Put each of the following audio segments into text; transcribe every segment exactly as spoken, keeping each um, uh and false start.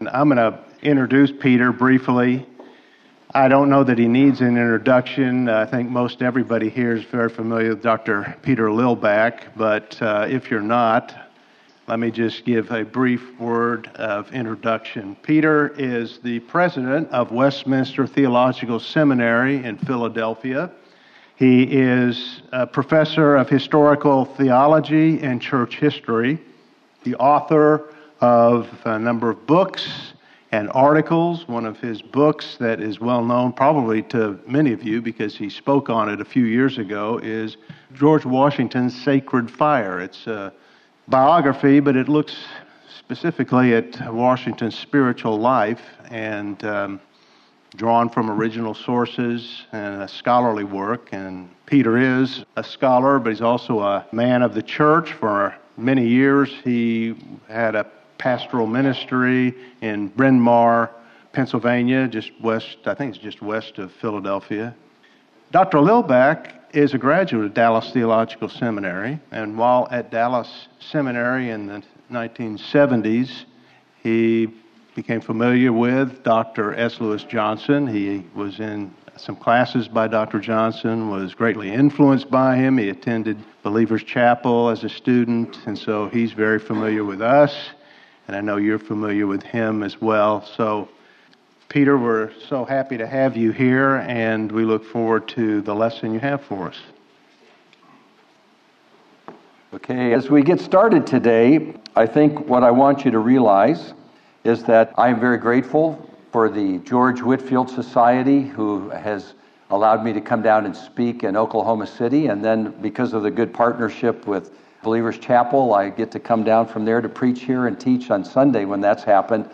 I'm going to introduce Peter briefly. I don't know that he needs an introduction. I think most everybody here is very familiar with Doctor Peter Lillback, but uh, if you're not, let me just give a brief word of introduction. Peter is the president of Westminster Theological Seminary in Philadelphia. He is a professor of historical theology and church history, the author of a number of books and articles. One of his books that is well known probably to many of you because he spoke on it a few years ago is George Washington's Sacred Fire. It's a biography, but it looks specifically at Washington's spiritual life and um, drawn from original sources and a scholarly work. And Peter is a scholar, but he's also a man of the church. For many years, he had a pastoral ministry in Bryn Mawr, Pennsylvania, just west, I think it's just west of Philadelphia. Doctor Lillback is a graduate of Dallas Theological Seminary, and while at Dallas Seminary in the nineteen seventies, he became familiar with Doctor S. Lewis Johnson. He was in some classes by Doctor Johnson, was greatly influenced by him. He attended Believer's Chapel as a student, and so he's very familiar with us, and I know you're familiar with him as well. So, Peter, we're so happy to have you here, and we look forward to the lesson you have for us. Okay, as we get started today, I think what I want you to realize is that I am very grateful for the George Whitefield Society, who has allowed me to come down and speak in Oklahoma City, and then because of the good partnership with Believer's Chapel, I get to come down from there to preach here and teach on Sunday when that's happened.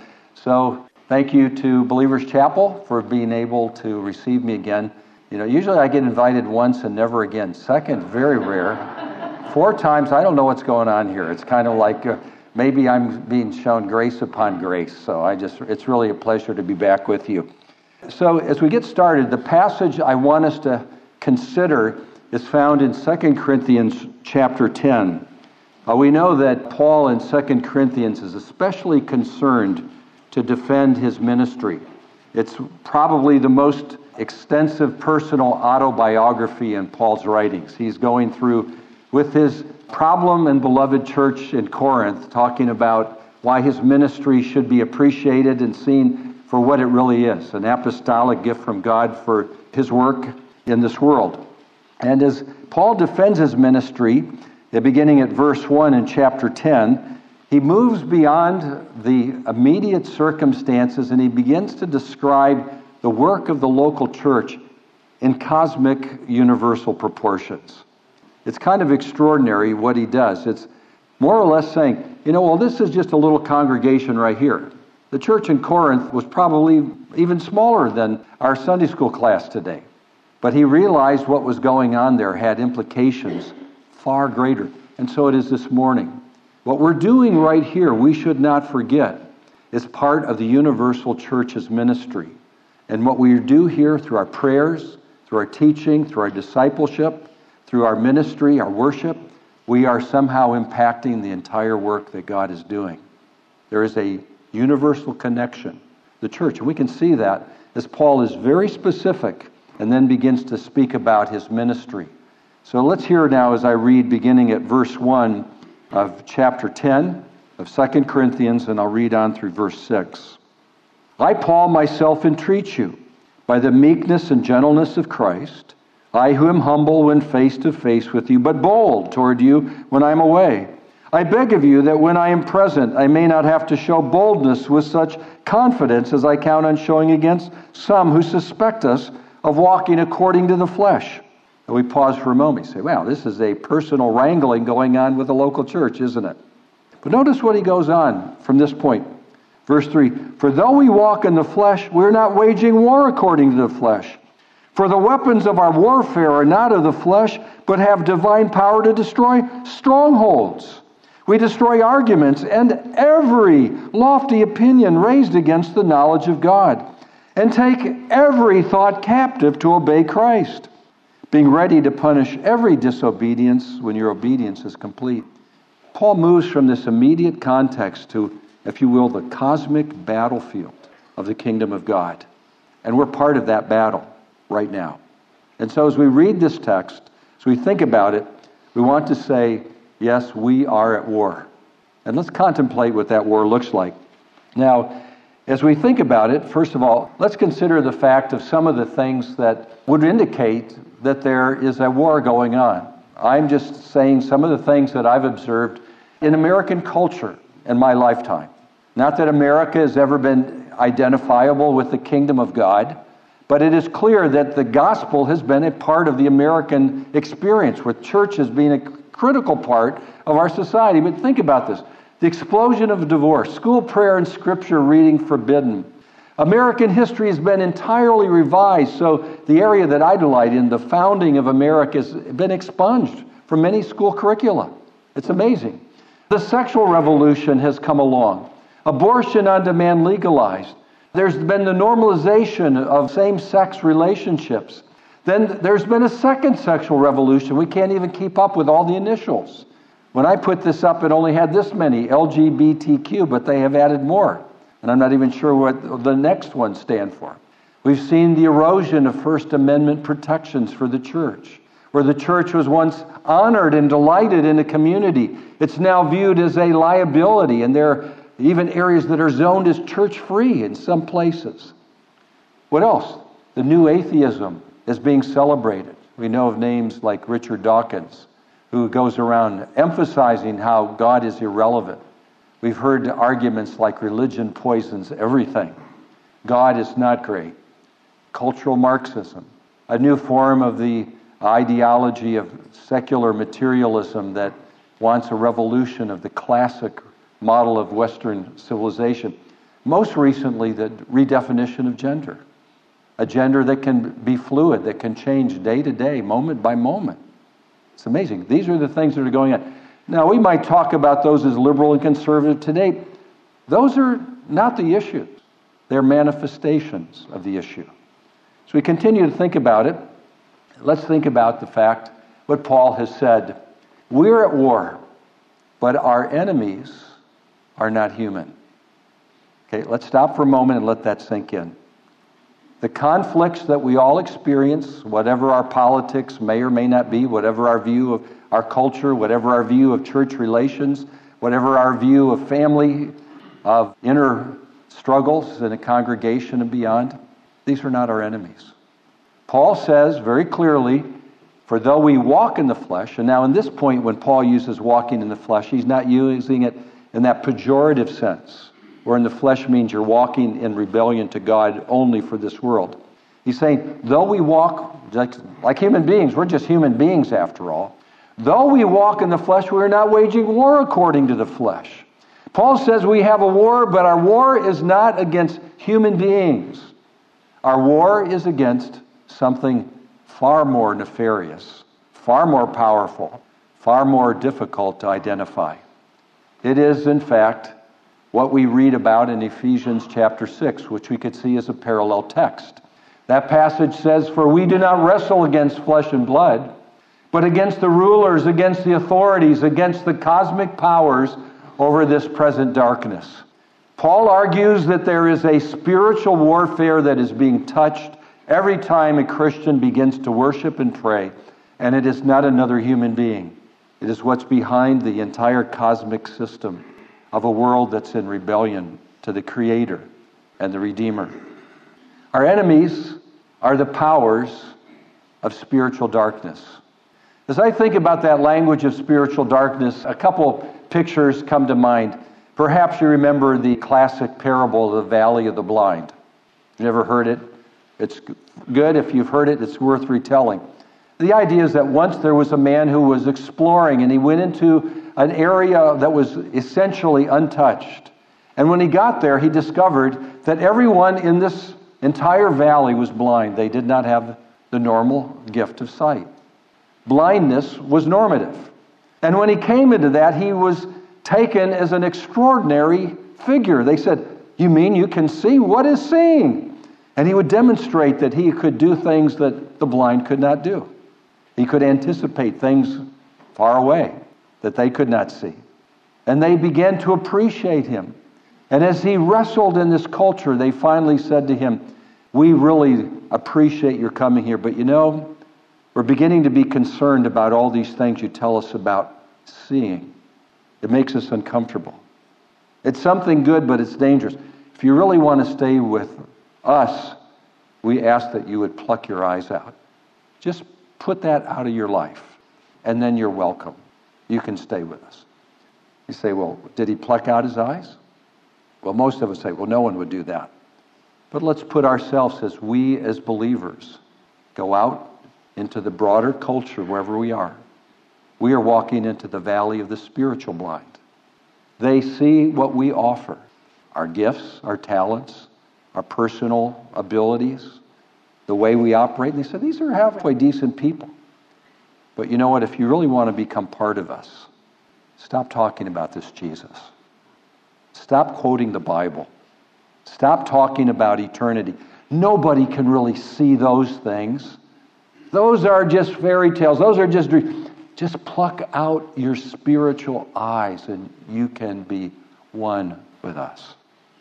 So thank you to Believer's Chapel for being able to receive me again. You know, usually I get invited once and never again. Second, very rare. Four times, I don't know what's going on here. It's kind of like uh, maybe I'm being shown grace upon grace. So I just, it's really a pleasure to be back with you. So as we get started, the passage I want us to consider is found in Second Corinthians chapter ten. Uh, we know that Paul in Second Corinthians is especially concerned to defend his ministry. It's probably the most extensive personal autobiography in Paul's writings. He's going through with his problem and beloved church in Corinth, talking about why his ministry should be appreciated and seen for what it really is, an apostolic gift from God for his work in this world. And as Paul defends his ministry, beginning at verse one in chapter ten, he moves beyond the immediate circumstances and he begins to describe the work of the local church in cosmic universal proportions. It's kind of extraordinary what he does. It's more or less saying, you know, well, this is just a little congregation right here. The church in Corinth was probably even smaller than our Sunday school class today. But he realized what was going on there had implications far greater. And so it is this morning. What we're doing right here, we should not forget, is part of the universal church's ministry. And what we do here through our prayers, through our teaching, through our discipleship, through our ministry, our worship, we are somehow impacting the entire work that God is doing. There is a universal connection, the church. And we can see that as Paul is very specific and then begins to speak about his ministry. So let's hear now as I read beginning at verse one of chapter ten of Second Corinthians, and I'll read on through verse six. I, Paul, myself entreat you, by the meekness and gentleness of Christ, I who am humble when face to face with you, but bold toward you when I am away. I beg of you that when I am present, I may not have to show boldness with such confidence as I count on showing against some who suspect us of walking according to the flesh. And we pause for a moment and say, wow, this is a personal wrangling going on with the local church, isn't it? But notice what he goes on from this point. Verse three, for though we walk in the flesh, we're not waging war according to the flesh. For the weapons of our warfare are not of the flesh, but have divine power to destroy strongholds. We destroy arguments and every lofty opinion raised against the knowledge of God, and take every thought captive to obey Christ, being ready to punish every disobedience when your obedience is complete. Paul moves from this immediate context to if you will, the cosmic battlefield of the kingdom of God. And we're part of that battle right now. And so as we read this text, as we think about it, we want to say, yes, we are at war. And let's contemplate what that war looks like. Now, as we think about it, first of all, let's consider the fact of some of the things that would indicate that there is a war going on. I'm just saying some of the things that I've observed in American culture in my lifetime. Not that America has ever been identifiable with the kingdom of God, but it is clear that the gospel has been a part of the American experience, with church as being a critical part of our society. But think about this. The explosion of divorce, school prayer and scripture reading forbidden. American history has been entirely revised, so the area that I delight in, the founding of America, has been expunged from many school curricula. It's amazing. The sexual revolution has come along. Abortion on demand legalized. There's been the normalization of same-sex relationships. Then there's been a second sexual revolution. We can't even keep up with all the initials. When I put this up, it only had this many, L G B T Q, but they have added more. And I'm not even sure what the next ones stand for. We've seen the erosion of First Amendment protections for the church. Where the church was once honored and delighted in the community, it's now viewed as a liability, and there are even areas that are zoned as church-free in some places. What else? The new atheism is being celebrated. We know of names like Richard Dawkins, who goes around emphasizing how God is irrelevant. We've heard arguments like religion poisons everything. God is not great. Cultural Marxism, a new form of the ideology of secular materialism that wants a revolution of the classic model of Western civilization. Most recently, the redefinition of gender. A gender that can be fluid, that can change day to day, moment by moment. It's amazing. These are the things that are going on. Now, we might talk about those as liberal and conservative today. Those are not the issues. They're manifestations of the issue. So we continue to think about it. Let's think about the fact, what Paul has said. We're at war, but our enemies are not human. Okay, let's stop for a moment and let that sink in. The conflicts that we all experience, whatever our politics may or may not be, whatever our view of our culture, whatever our view of church relations, whatever our view of family, of inner struggles in a congregation and beyond, these are not our enemies. Paul says very clearly, for though we walk in the flesh, and now in this point when Paul uses walking in the flesh, he's not using it in that pejorative sense, where in the flesh means you're walking in rebellion to God only for this world. He's saying, though we walk like, like human beings, we're just human beings after all, though we walk in the flesh, we're not waging war according to the flesh. Paul says we have a war, but our war is not against human beings. Our war is against something far more nefarious, far more powerful, far more difficult to identify. It is, in fact, what we read about in Ephesians chapter six, which we could see as a parallel text. That passage says, for we do not wrestle against flesh and blood, but against the rulers, against the authorities, against the cosmic powers over this present darkness. Paul argues that there is a spiritual warfare that is being touched every time a Christian begins to worship and pray, and it is not another human being. It is what's behind the entire cosmic system of a world that's in rebellion to the Creator and the Redeemer. Our enemies are the powers of spiritual darkness. As I think about that language of spiritual darkness, a couple pictures come to mind. Perhaps you remember the classic parable of the Valley of the Blind. You ever heard it? It's good. If you've heard it, it's worth retelling. The idea is that once there was a man who was exploring, and he went into an area that was essentially untouched. And when he got there, he discovered that everyone in this entire valley was blind. They did not have the normal gift of sight. Blindness was normative. And when he came into that, he was taken as an extraordinary figure. They said, you mean you can see? What is seeing? And he would demonstrate that he could do things that the blind could not do. He could anticipate things far away that they could not see. And they began to appreciate him. And as he wrestled in this culture, they finally said to him, we really appreciate your coming here, but you know, we're beginning to be concerned about all these things you tell us about seeing. It makes us uncomfortable. It's something good, but it's dangerous. If you really want to stay with us, we ask that you would pluck your eyes out. Just put that out of your life, and then you're welcome. You can stay with us. You say, well, did he pluck out his eyes? Well, most of us say, well, no one would do that. But let's put ourselves, as we as believers go out into the broader culture wherever we are. We are walking into the valley of the spiritual blind. They see what we offer, our gifts, our talents, our personal abilities, the way we operate. And they say, these are halfway decent people. But you know what? If you really want to become part of us, stop talking about this Jesus. Stop quoting the Bible. Stop talking about eternity. Nobody can really see those things. Those are just fairy tales. Those are just dreams. Just pluck out your spiritual eyes and you can be one with us.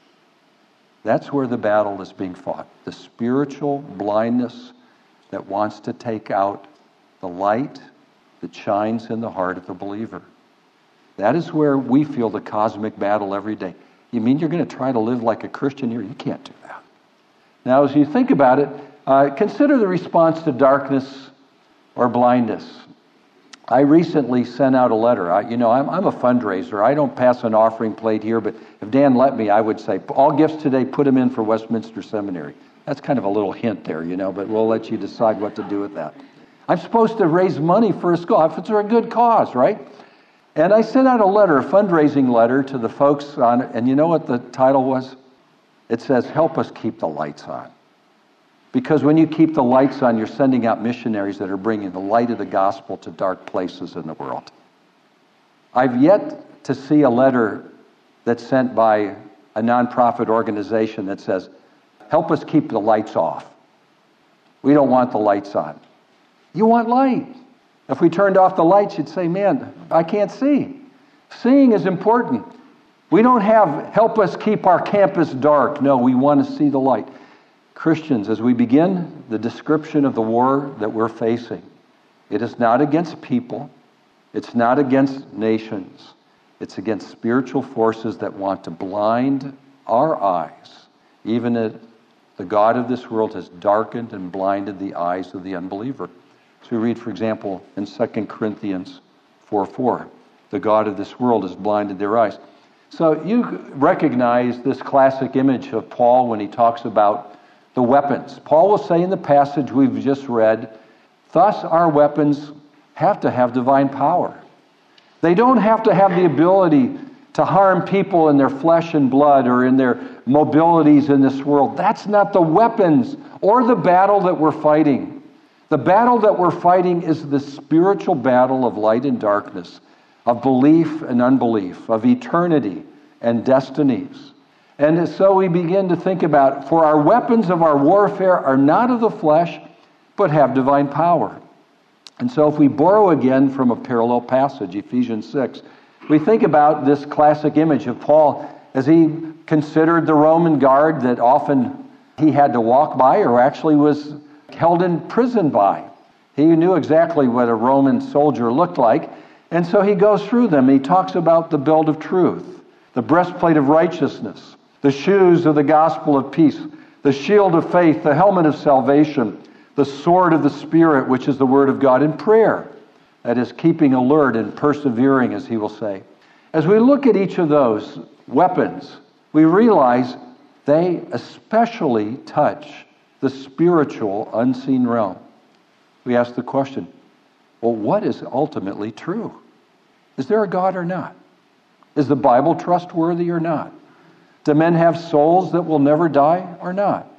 That's where the battle is being fought. The spiritual blindness that wants to take out the light that shines in the heart of the believer. That is where we feel the cosmic battle every day. You mean you're going to try to live like a Christian here? You can't do that. Now, as you think about it, uh, consider the response to darkness or blindness. I recently sent out a letter. I, you know, I'm, I'm a fundraiser. I don't pass an offering plate here, but if Dan let me, I would say, all gifts today, put them in for Westminster Seminary. That's kind of a little hint there, you know, but we'll let you decide what to do with that. I'm supposed to raise money for a school. If it's for a good cause, right? And I sent out a letter, a fundraising letter to the folks on it, and you know what the title was? It says, help us keep the lights on. Because when you keep the lights on, you're sending out missionaries that are bringing the light of the gospel to dark places in the world. I've yet to see a letter that's sent by a nonprofit organization that says, help us keep the lights off. We don't want the lights on. You want light. If we turned off the lights, you'd say, man, I can't see. Seeing is important. We don't have, help us keep our campus dark. No, we want to see the light. Christians, as we begin the description of the war that we're facing, it is not against people. It's not against nations. It's against spiritual forces that want to blind our eyes, even as the God of this world has darkened and blinded the eyes of the unbeliever. So we read, for example, in Second Corinthians four four, the God of this world has blinded their eyes. So you recognize this classic image of Paul when he talks about the weapons. Paul will say in the passage we've just read, thus our weapons have to have divine power. They don't have to have the ability to harm people in their flesh and blood or in their mobilities in this world. That's not the weapons or the battle that we're fighting. The battle that we're fighting is the spiritual battle of light and darkness, of belief and unbelief, of eternity and destinies. And so we begin to think about, for our weapons of our warfare are not of the flesh, but have divine power. And so if we borrow again from a parallel passage, Ephesians six, we think about this classic image of Paul as he considered the Roman guard that often he had to walk by or actually was held in prison by. He knew exactly what a Roman soldier looked like, and so he goes through them. He talks about the belt of truth, the breastplate of righteousness, the shoes of the gospel of peace, the shield of faith, the helmet of salvation, the sword of the Spirit, which is the word of God, and prayer. That is keeping alert and persevering, as he will say. As we look at each of those weapons, we realize they especially touch the spiritual unseen realm. We ask the question, well, what is ultimately true? Is there a God or not? Is the Bible trustworthy or not? Do men have souls that will never die or not?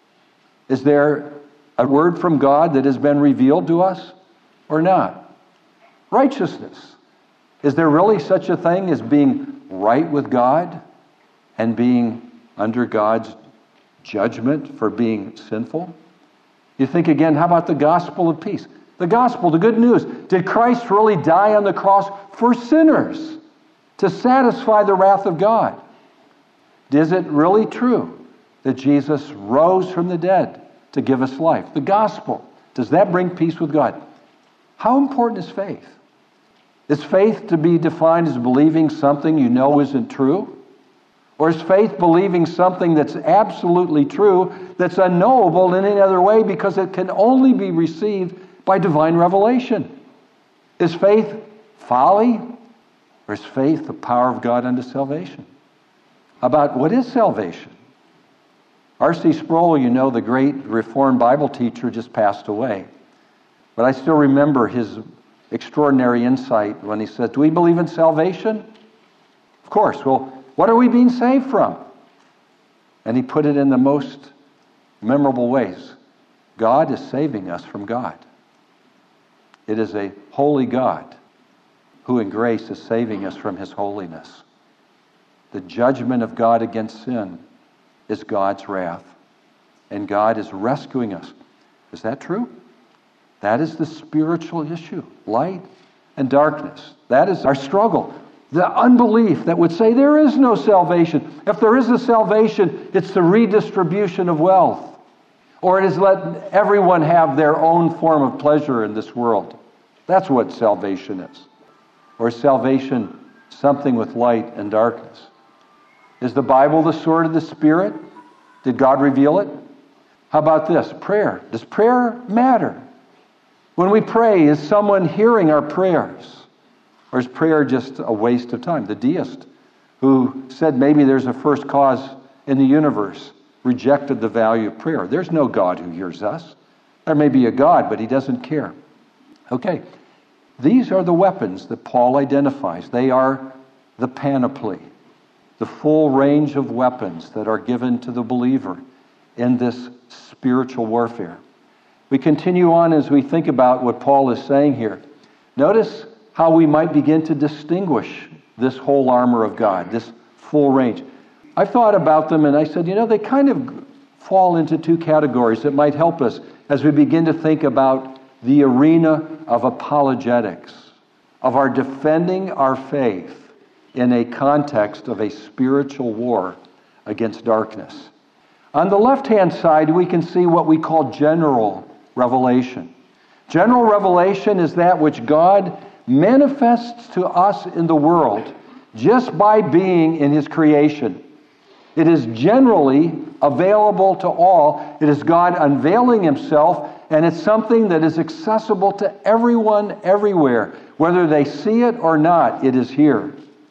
Is there a word from God that has been revealed to us or not? Righteousness. Is there really such a thing as being right with God and being under God's judgment for being sinful? You think again, how about the gospel of peace? The gospel, the good news. Did Christ really die on the cross for sinners to satisfy the wrath of God? Is it really true that Jesus rose from the dead to give us life? The gospel, does that bring peace with God? How important is faith? Is faith to be defined as believing something you know isn't true? Or is faith believing something that's absolutely true, that's unknowable in any other way because it can only be received by divine revelation? Is faith folly, or is faith the power of God unto salvation? About what is salvation? R C Sproul, you know, the great Reformed Bible teacher, just passed away. But I still remember his extraordinary insight when he said, do we believe in salvation? Of course. Well, what are we being saved from? And he put it in the most memorable ways. God is saving us from God. It is a holy God who in grace is saving us from his holiness. The judgment of God against sin is God's wrath, and God is rescuing us. Is that true? That is the spiritual issue, light and darkness. That is our struggle. The unbelief that would say there is no salvation. If there is a salvation, it's the redistribution of wealth. Or it is let everyone have their own form of pleasure in this world. That's what salvation is. Or is salvation something with light and darkness? Is the Bible the sword of the Spirit? Did God reveal it? How about this? Prayer. Does prayer matter? When we pray, is someone hearing our prayers? Or is prayer just a waste of time? The deist who said maybe there's a first cause in the universe rejected the value of prayer. There's no God who hears us. There may be a God, but he doesn't care. Okay, these are the weapons that Paul identifies. They are the panoply, the full range of weapons that are given to the believer in this spiritual warfare. We continue on as we think about what Paul is saying here. Notice how we might begin to distinguish this whole armor of God, this full range. I thought about them and I said, you know, they kind of fall into two categories that might help us as we begin to think about the arena of apologetics, of our defending our faith in a context of a spiritual war against darkness. On the left-hand side, we can see what we call general revelation. General revelation is that which God manifests to us in the world just by being in his creation. It is generally available to all. It is God unveiling himself, and it's something that is accessible to everyone, everywhere. Whether they see it or not, it is here.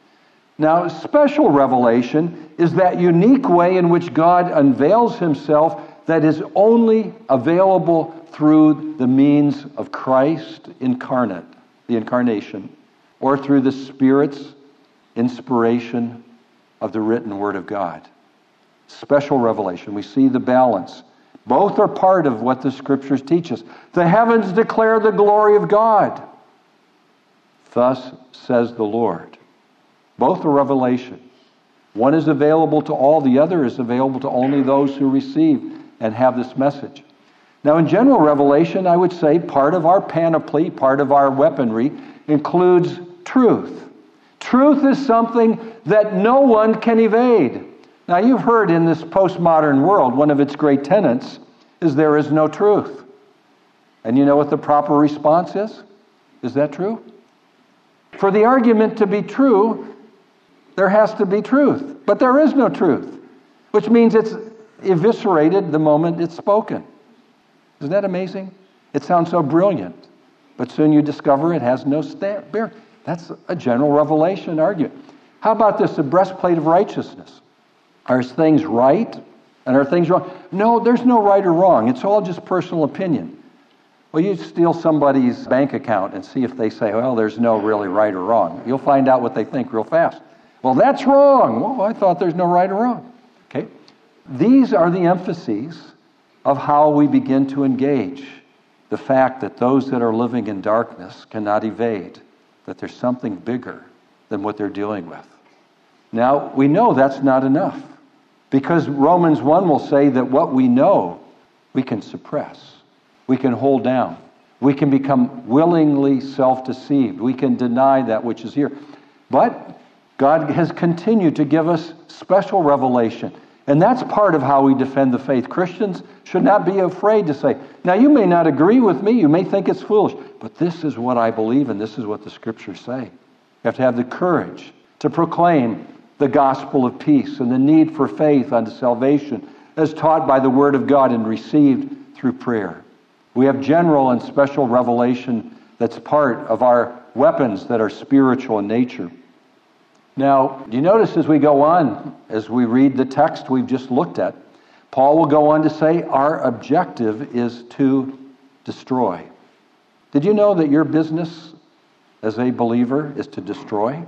Now, special revelation is that unique way in which God unveils himself that is only available through the means of Christ incarnate, the incarnation, or through the Spirit's inspiration of the written Word of God. Special revelation. We see the balance. Both are part of what the Scriptures teach us. The heavens declare the glory of God. Thus says the Lord. Both are revelation. One is available to all, the other is available to only those who receive and have this message. Now, in general revelation, I would say part of our panoply, part of our weaponry, includes truth. Truth is something that no one can evade. Now, you've heard in this postmodern world, one of its great tenets is there is no truth. And you know what the proper response is? Is that true? For the argument to be true, there has to be truth. But there is no truth, which means it's eviscerated the moment it's spoken. Isn't that amazing? It sounds so brilliant, but soon you discover it has no bearing. That's a general revelation argument. How about this, the breastplate of righteousness? Are things right and are things wrong? No, there's no right or wrong. It's all just personal opinion. Well, you steal somebody's bank account and see if they say, well, there's no really right or wrong. You'll find out what they think real fast. Well, that's wrong. Well, I thought there's no right or wrong. Okay? These are the emphases of how we begin to engage the fact that those that are living in darkness cannot evade, that there's something bigger than what they're dealing with. Now, we know that's not enough, because Romans one will say that what we know, we can suppress, we can hold down, we can become willingly self-deceived, we can deny that which is here. But God has continued to give us special revelation. And that's part of how we defend the faith. Christians should not be afraid to say, now you may not agree with me, you may think it's foolish, but this is what I believe and this is what the Scriptures say. You have to have the courage to proclaim the gospel of peace and the need for faith unto salvation as taught by the Word of God and received through prayer. We have general and special revelation that's part of our weapons that are spiritual in nature. Now, do you notice as we go on, as we read the text we've just looked at, Paul will go on to say our objective is to destroy. Did you know that your business as a believer is to destroy?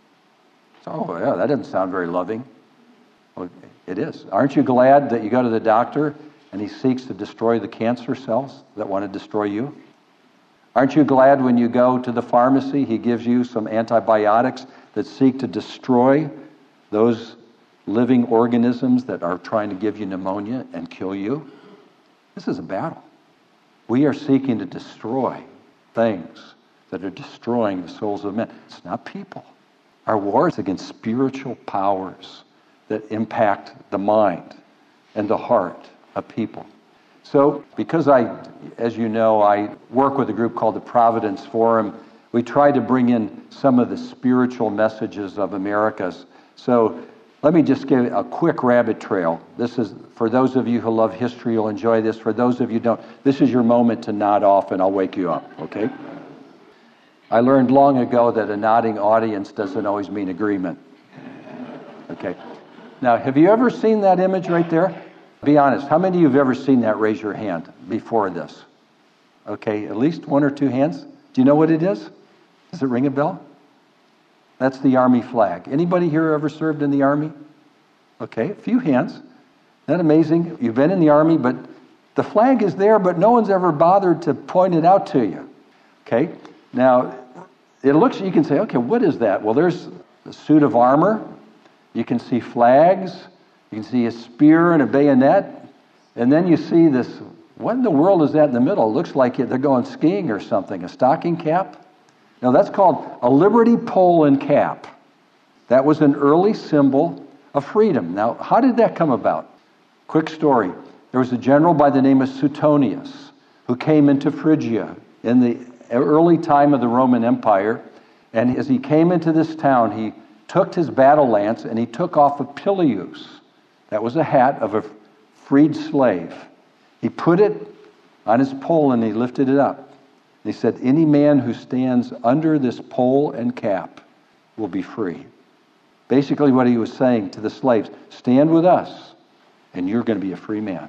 Oh, yeah, that doesn't sound very loving. Well, it is. Aren't you glad that you go to the doctor and he seeks to destroy the cancer cells that want to destroy you? Aren't you glad when you go to the pharmacy, he gives you some antibiotics that seek to destroy those living organisms that are trying to give you pneumonia and kill you? This is a battle. We are seeking to destroy things that are destroying the souls of men. It's not people. Our war is against spiritual powers that impact the mind and the heart of people. So, because I, as you know, I work with a group called the Providence Forum, we try to bring in some of the spiritual messages of America's. So, let me just give a quick rabbit trail. This is, for those of you who love history, you'll enjoy this. For those of you who don't, this is your moment to nod off and I'll wake you up, okay? I learned long ago that a nodding audience doesn't always mean agreement. Okay. Now, have you ever seen that image right there? Be honest. How many of you have ever seen that? Raise your hand before this. Okay, at least one or two hands. Do you know what it is? Does it ring a bell? That's the Army flag. Anybody here ever served in the Army? Okay, a few hands. Isn't that amazing? You've been in the Army, but the flag is there, but no one's ever bothered to point it out to you. Okay, now, it looks, you can say, okay, what is that? Well, there's a suit of armor. You can see flags. You can see a spear and a bayonet. And then you see this, what in the world is that in the middle? It looks like they're going skiing or something. A stocking cap? Now, that's called a Liberty pole and cap. That was an early symbol of freedom. Now, how did that come about? Quick story. There was a general by the name of Suetonius who came into Phrygia in the early time of the Roman Empire, and as he came into this town, he took his battle lance and he took off a pileus. That was a hat of a freed slave. He put it on his pole and he lifted it up. And he said, any man who stands under this pole and cap will be free. Basically what he was saying to the slaves, stand with us and you're going to be a free man.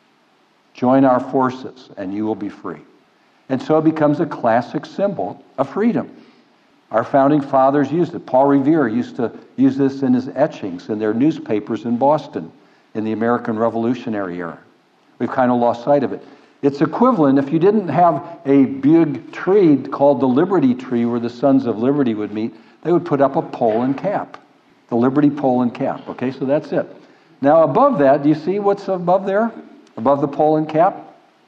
Join our forces and you will be free. And so it becomes a classic symbol of freedom. Our founding fathers used it. Paul Revere used to use this in his etchings in their newspapers in Boston in the American Revolutionary era. We've kind of lost sight of it. It's equivalent if you didn't have a big tree called the Liberty Tree where the Sons of Liberty would meet, they would put up a pole and cap. The Liberty pole and cap. Okay, so that's it. Now above that, do you see what's above there? Above the pole and cap?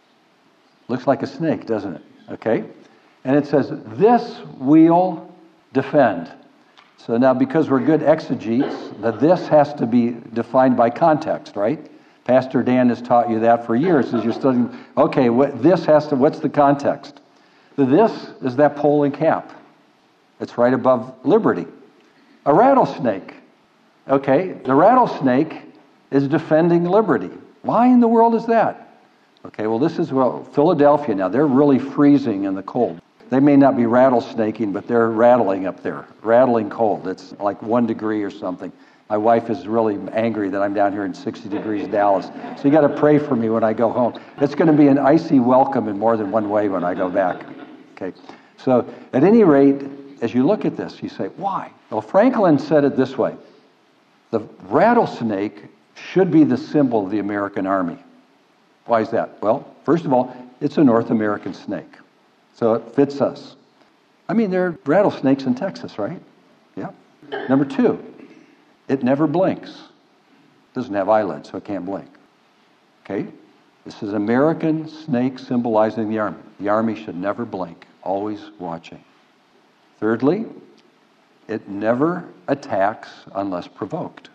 Looks like a snake, doesn't it? Okay? And it says, this we'll defend. So now because we're good exegetes, the this has to be defined by context, right? Pastor Dan has taught you that for years as you're studying. Okay, what, this has to, what's the context? The this is that pole and cap. It's right above liberty. A rattlesnake. Okay, the rattlesnake is defending liberty. Why in the world is that? Okay, well, this is, well, Philadelphia now, they're really freezing in the cold. They may not be rattlesnaking, but they're rattling up there, rattling cold. It's like one degree or something. My wife is really angry that I'm down here in sixty degrees Dallas. So you got to pray for me when I go home. It's going to be an icy welcome in more than one way when I go back. Okay, so at any rate, as you look at this, you say, why? Well, Franklin said it this way. The rattlesnake should be the symbol of the American Army. Why is that? Well, first of all, it's a North American snake. So it fits us. I mean, there are rattlesnakes in Texas, right? Yeah. Number two, it never blinks. It doesn't have eyelids, so it can't blink. Okay? This is an American snake symbolizing the Army. The Army should never blink, always watching. Thirdly, It never attacks unless provoked.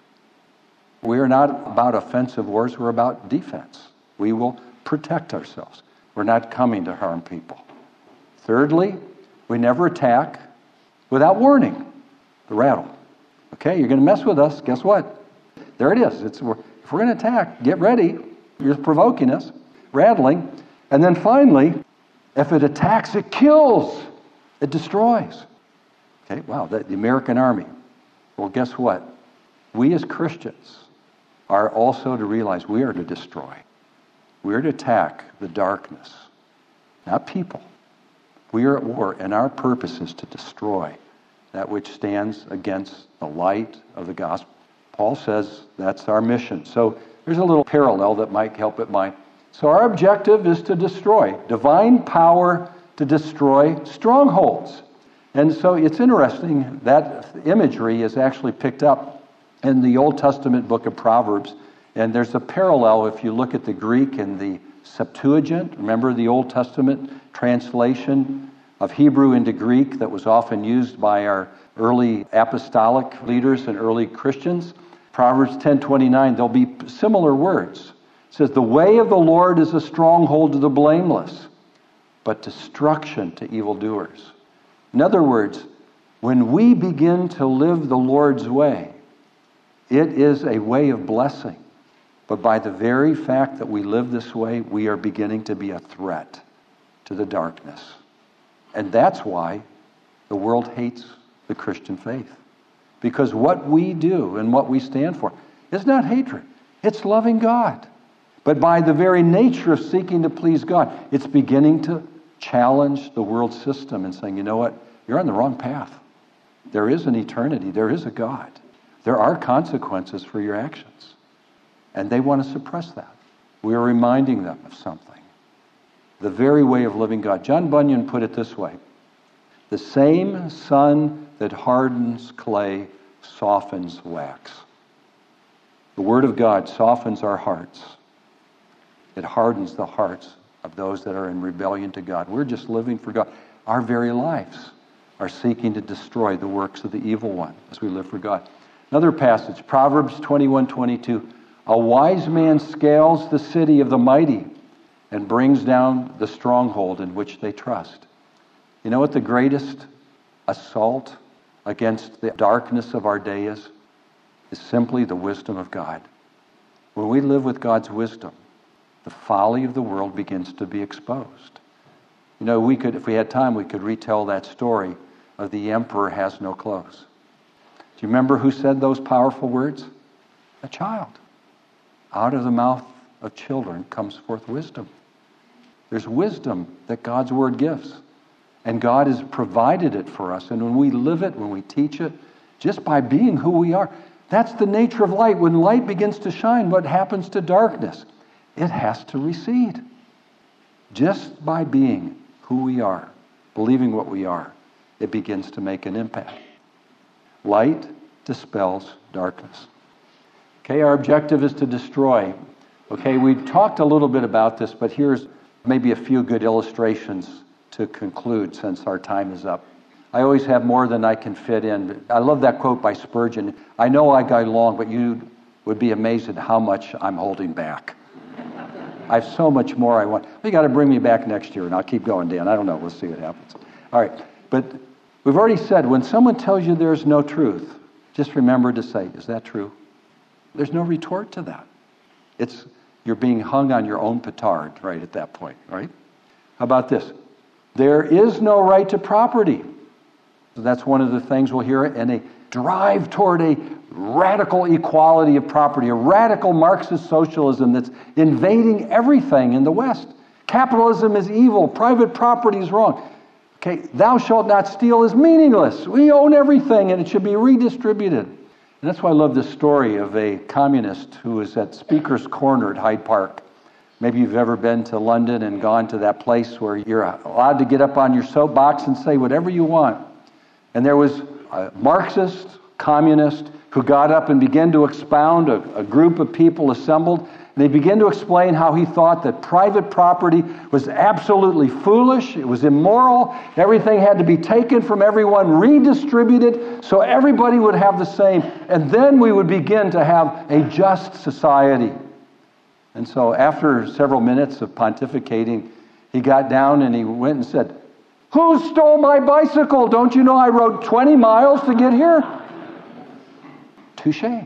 We are not about offensive wars, we're about defense. We will protect ourselves. We're not coming to harm people. Thirdly, we never attack without warning. The rattle. Okay, you're going to mess with us, guess what? There it is. It's, we're, if we're going to attack, get ready. You're provoking us, rattling. And then finally, if it attacks, it kills. It destroys. Okay, wow, the, the American army. Well, guess what? We as Christians are also to realize we are to destroy. We are to attack the darkness, not people. We are at war, and our purpose is to destroy that which stands against the light of the gospel. Paul says that's our mission. So there's a little parallel that might help it mind. So our objective is to destroy. Divine power to destroy strongholds. And so it's interesting, that imagery is actually picked up in the Old Testament book of Proverbs. And there's a parallel if you look at the Greek and the Septuagint. Remember the Old Testament translation of Hebrew into Greek that was often used by our early apostolic leaders and early Christians. Proverbs ten twenty-nine, there'll be similar words. It says, the way of the Lord is a stronghold to the blameless, but destruction to evildoers. In other words, when we begin to live the Lord's way, it is a way of blessing. But by the very fact that we live this way, we are beginning to be a threat to the darkness. And that's why the world hates the Christian faith. Because what we do and what we stand for is not hatred. It's loving God. But by the very nature of seeking to please God, it's beginning to challenge the world system and saying, you know what? You're on the wrong path. There is an eternity. There is a God. There are consequences for your actions. And they want to suppress that. We are reminding them of something. The very way of living God. John Bunyan put it this way. The same sun that hardens clay softens wax. The Word of God softens our hearts. It hardens the hearts of those that are in rebellion to God. We're just living for God. Our very lives are seeking to destroy the works of the evil one as we live for God. Another passage, Proverbs twenty-one twenty-two. A wise man scales the city of the mighty and brings down the stronghold in which they trust. You know what the greatest assault against the darkness of our day is? Is simply the wisdom of God. When we live with God's wisdom, the folly of the world begins to be exposed. You know, we could, if we had time, we could retell that story of the emperor has no clothes. Do you remember who said those powerful words? A child. Out of the mouth of children comes forth wisdom. There's wisdom that God's Word gives. And God has provided it for us. And when we live it, when we teach it, just by being who we are, that's the nature of light. When light begins to shine, what happens to darkness? It has to recede. Just by being who we are, believing what we are, it begins to make an impact. Light dispels darkness. Okay, our objective is to destroy. Okay, we talked a little bit about this, but here's maybe a few good illustrations to conclude since our time is up. I always have more than I can fit in. I love that quote by Spurgeon. I know I got long, but you would be amazed at how much I'm holding back. I have so much more I want. You got to bring me back next year, and I'll keep going, Dan. I don't know. We'll see what happens. All right. But we've already said, when someone tells you there's no truth, just remember to say, is that true? There's no retort to that. It's you're being hung on your own petard right at that point, right? How about this? There is no right to property. That's one of the things we'll hear, and a drive toward a radical equality of property, a radical Marxist socialism that's invading everything in the West. Capitalism is evil. Private property is wrong. Okay, thou shalt not steal is meaningless. We own everything, and it should be redistributed. And that's why I love this story of a communist who was at Speaker's Corner at Hyde Park. Maybe you've ever been to London and gone to that place where you're allowed to get up on your soapbox and say whatever you want. And there was a Marxist communist who got up and began to expound, a, a group of people assembled, And he began to explain how he thought that private property was absolutely foolish, it was immoral, everything had to be taken from everyone, redistributed, so everybody would have the same. And then we would begin to have a just society. And so after several minutes of pontificating, he got down and he went and said, "Who stole my bicycle? Don't you know I rode twenty miles to get here?" Touché.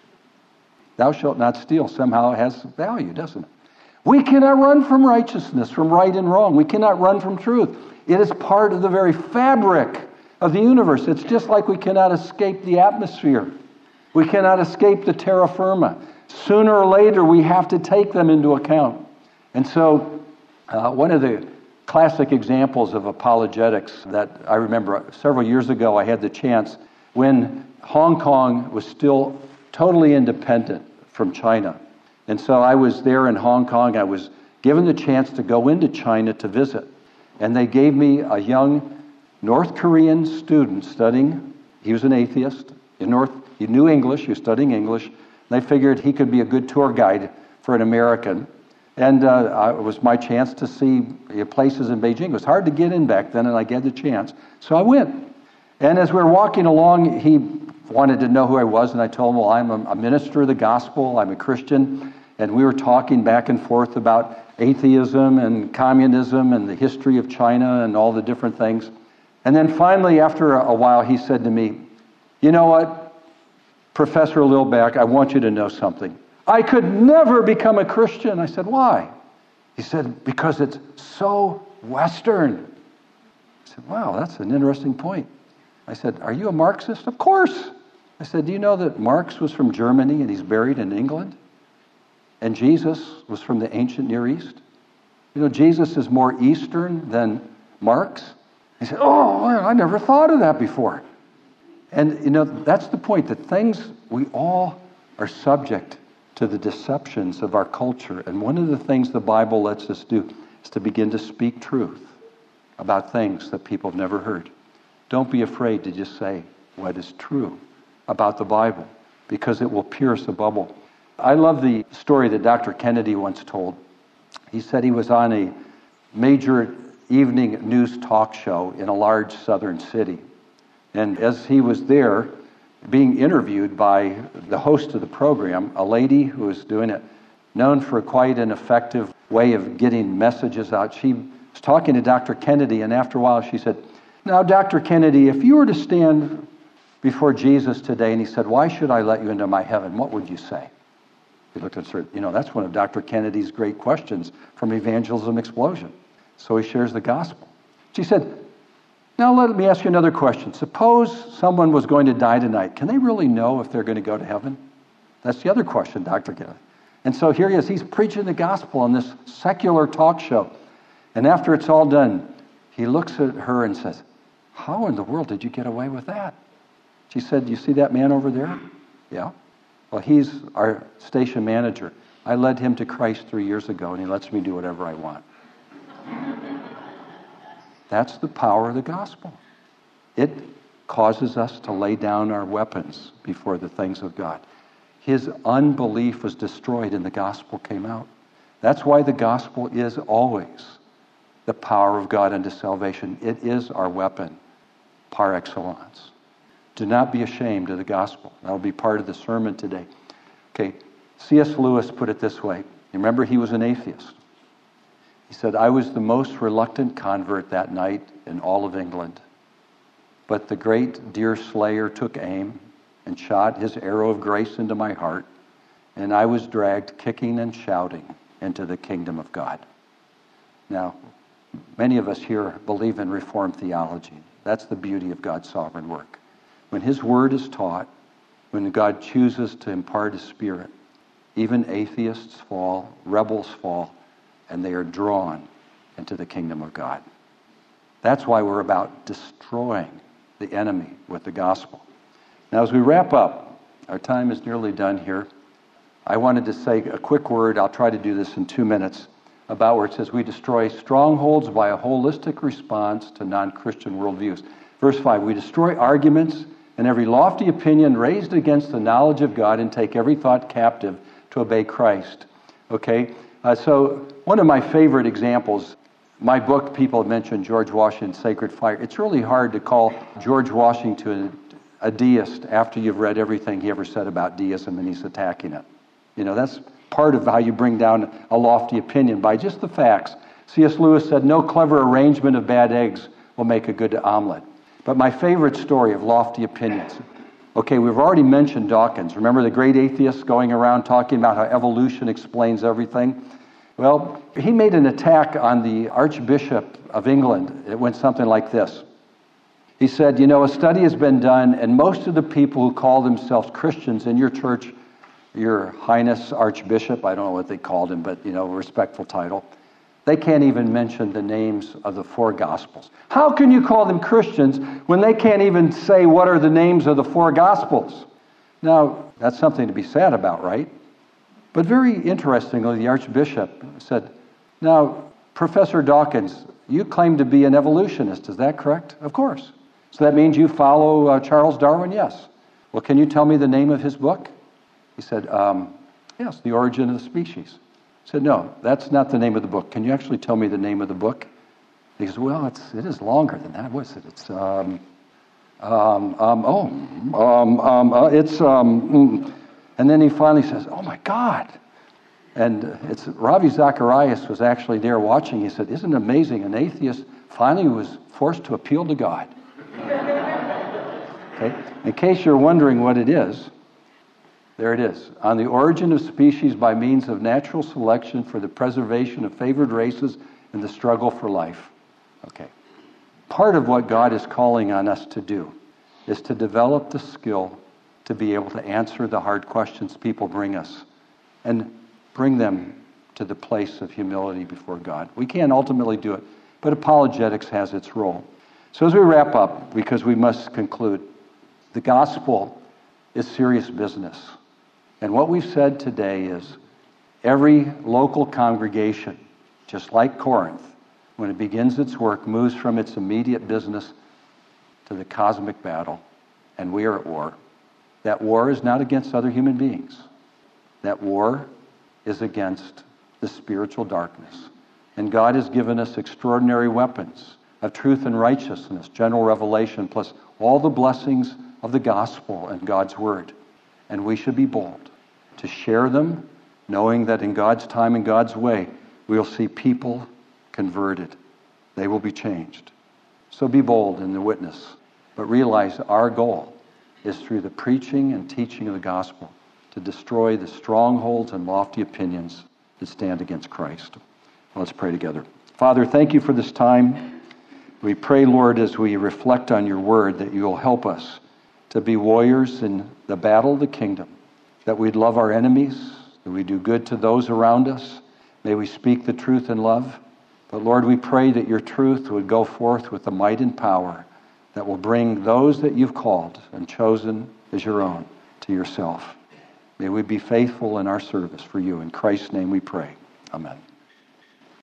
Thou shalt not steal somehow has value, doesn't it? We cannot run from righteousness, from right and wrong. We cannot run from truth. It is part of the very fabric of the universe. It's just like we cannot escape the atmosphere. We cannot escape the terra firma. Sooner or later, we have to take them into account. And so, uh, one of the classic examples of apologetics that I remember several years ago, I had the chance when Hong Kong was still totally independent from China. And so I was there in Hong Kong. I was given the chance to go into China to visit. And they gave me a young North Korean student studying. He was an atheist. In North, he knew English. He was studying English. And they figured he could be a good tour guide for an American. And uh, it was my chance to see places in Beijing. It was hard to get in back then, and I had the chance. So I went. And as we were walking along, he wanted to know who I was, and I told him, well, I'm a minister of the gospel, I'm a Christian, and we were talking back and forth about atheism and communism and the history of China and all the different things. And then finally, after a while, he said to me, "You know what, Professor Lilback, I want you to know something. I could never become a Christian." I said, "Why?" He said, "Because it's so Western." I said, "Wow, that's an interesting point." I said, "Are you a Marxist?" "Of course." I said, "Do you know that Marx was from Germany and he's buried in England? And Jesus was from the ancient Near East? You know, Jesus is more Eastern than Marx?" He said, "Oh, I never thought of that before." And, you know, that's the point, that things, we all are subject to the deceptions of our culture. And one of the things the Bible lets us do is to begin to speak truth about things that people have never heard. Don't be afraid to just say what is true about the Bible, because it will pierce a bubble. I love the story that Doctor Kennedy once told. He said he was on a major evening news talk show in a large southern city. And as he was there being interviewed by the host of the program, a lady who was doing it, known for quite an effective way of getting messages out, she was talking to Doctor Kennedy, and after a while she said, "Now, Doctor Kennedy, if you were to stand before Jesus today and he said, 'Why should I let you into my heaven?' what would you say?" He looked at her, you know, that's one of Doctor Kennedy's great questions from Evangelism Explosion. So he shares the gospel. She said, "Now let me ask you another question. Suppose someone was going to die tonight. Can they really know if they're going to go to heaven?" That's the other question, Doctor Kennedy. And so here he is. He's preaching the gospel on this secular talk show. And after it's all done, he looks at her and says, "How in the world did you get away with that?" She said, "You see that man over there?" "Yeah." "Well, he's our station manager. I led him to Christ three years ago, and he lets me do whatever I want." That's the power of the gospel. It causes us to lay down our weapons before the things of God. His unbelief was destroyed and the gospel came out. That's why the gospel is always the power of God unto salvation. It is our weapon par excellence. Do not be ashamed of the gospel. That'll be part of the sermon today. Okay, C S Lewis put it this way. Remember, he was an atheist. He said, "I was the most reluctant convert that night in all of England. But the great deer slayer took aim and shot his arrow of grace into my heart, and I was dragged kicking and shouting into the kingdom of God." Now, many of us here believe in Reformed theology. That's the beauty of God's sovereign work. When His Word is taught, when God chooses to impart His Spirit, even atheists fall, rebels fall, and they are drawn into the kingdom of God. That's why we're about destroying the enemy with the gospel. Now, as we wrap up, our time is nearly done here. I wanted to say a quick word, I'll try to do this in two minutes, about where it says we destroy strongholds by a holistic response to non-Christian worldviews. Verse five, we destroy arguments and every lofty opinion raised against the knowledge of God and take every thought captive to obey Christ. Okay? Uh, so one of my favorite examples, my book, people have mentioned George Washington's Sacred Fire. It's really hard to call George Washington a deist after you've read everything he ever said about deism and he's attacking it. You know, that's part of how you bring down a lofty opinion, by just the facts. C S Lewis said, no clever arrangement of bad eggs will make a good omelet. But my favorite story of lofty opinions, okay, we've already mentioned Dawkins. Remember the great atheist going around talking about how evolution explains everything? Well, he made an attack on the Archbishop of England. It went something like this. He said, you know, a study has been done, and most of the people who call themselves Christians in your church, your Highness Archbishop, I don't know what they called him, but, you know, a respectful title, they can't even mention the names of the four Gospels. How can you call them Christians when they can't even say what are the names of the four Gospels? Now, that's something to be sad about, right? But very interestingly, the Archbishop said, now, Professor Dawkins, you claim to be an evolutionist, is that correct? Of course. So that means you follow uh, Charles Darwin? Yes. Well, can you tell me the name of his book? He said, um, yes, The Origin of the Species. I said, no, that's not the name of the book. Can you actually tell me the name of the book? He says, well, it's, it is longer than that. What is it? It's, um, um, um, oh, um, um, uh, it's, um, mm. And then he finally says, oh my God. And it's Ravi Zacharias was actually there watching. He said, isn't it amazing? An atheist finally was forced to appeal to God. Okay? In case you're wondering what it is, there it is. On the origin of species by means of natural selection for the preservation of favored races in the struggle for life. Okay. Part of what God is calling on us to do is to develop the skill to be able to answer the hard questions people bring us and bring them to the place of humility before God. We can't ultimately do it, but apologetics has its role. So as we wrap up, because we must conclude, the gospel is serious business. And what we've said today is every local congregation, just like Corinth, when it begins its work, moves from its immediate business to the cosmic battle, and we are at war. That war is not against other human beings. That war is against the spiritual darkness. And God has given us extraordinary weapons of truth and righteousness, general revelation, plus all the blessings of the gospel and God's word. And we should be bold to share them, knowing that in God's time and God's way, we'll see people converted. They will be changed. So be bold in the witness, but realize our goal is through the preaching and teaching of the gospel to destroy the strongholds and lofty opinions that stand against Christ. Let's pray together. Father, thank you for this time. We pray, Lord, as we reflect on your word, that you will help us to be warriors in the battle of the kingdom, that we'd love our enemies, that we do good to those around us. May we speak the truth in love. But Lord, we pray that your truth would go forth with the might and power that will bring those that you've called and chosen as your own to yourself. May we be faithful in our service for you. In Christ's name we pray. Amen.